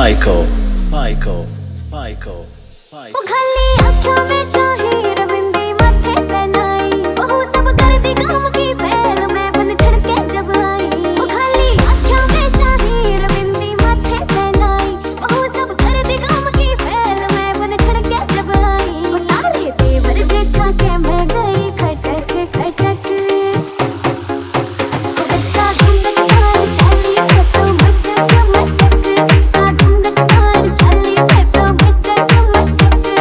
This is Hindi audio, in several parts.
Psycho, psycho, psycho, psycho. खाली आँखों में शाही रविंदी माथे पे लाई, बहू सब कर दी काम की फेल मैं बन ठन के जब आई। खाली आँखों में शाही रविंदी माथे पे लाई, बहू सब कर दी काम की फेल मैं बन ठन के जब आई। सारे तेवर देखा के मैं गई खटक खटक, गजका घूंघट मार चली मैं तो मटक मटक, गजका घूंघट मार चली मैं तो मटक मटक।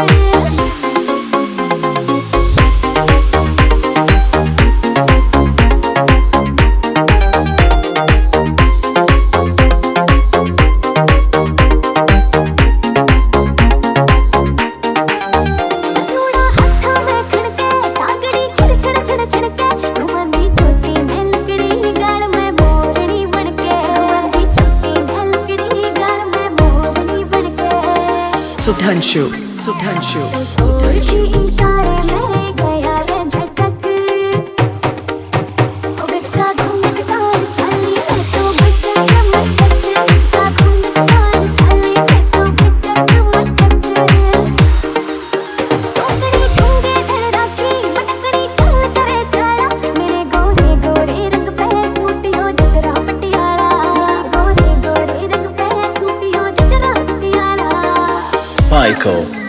Sudhanshu, Sudhanshu, Sudhanshu. इशारे में गया रे झटक, गजका घूंघट मार चली मैं तो मटक मटक, गजका घूंघट मार चली मैं तो मटक मटक। ओकड़ी ढूंढे दिल राखी मटकड़ी चल करे जाड़ा, मेरे गोरे गोरे रंग पे सूटियो जचरा पटियाला, गोरे गोरे रंग पे सूटियो जचरा पटियाला। Psycho.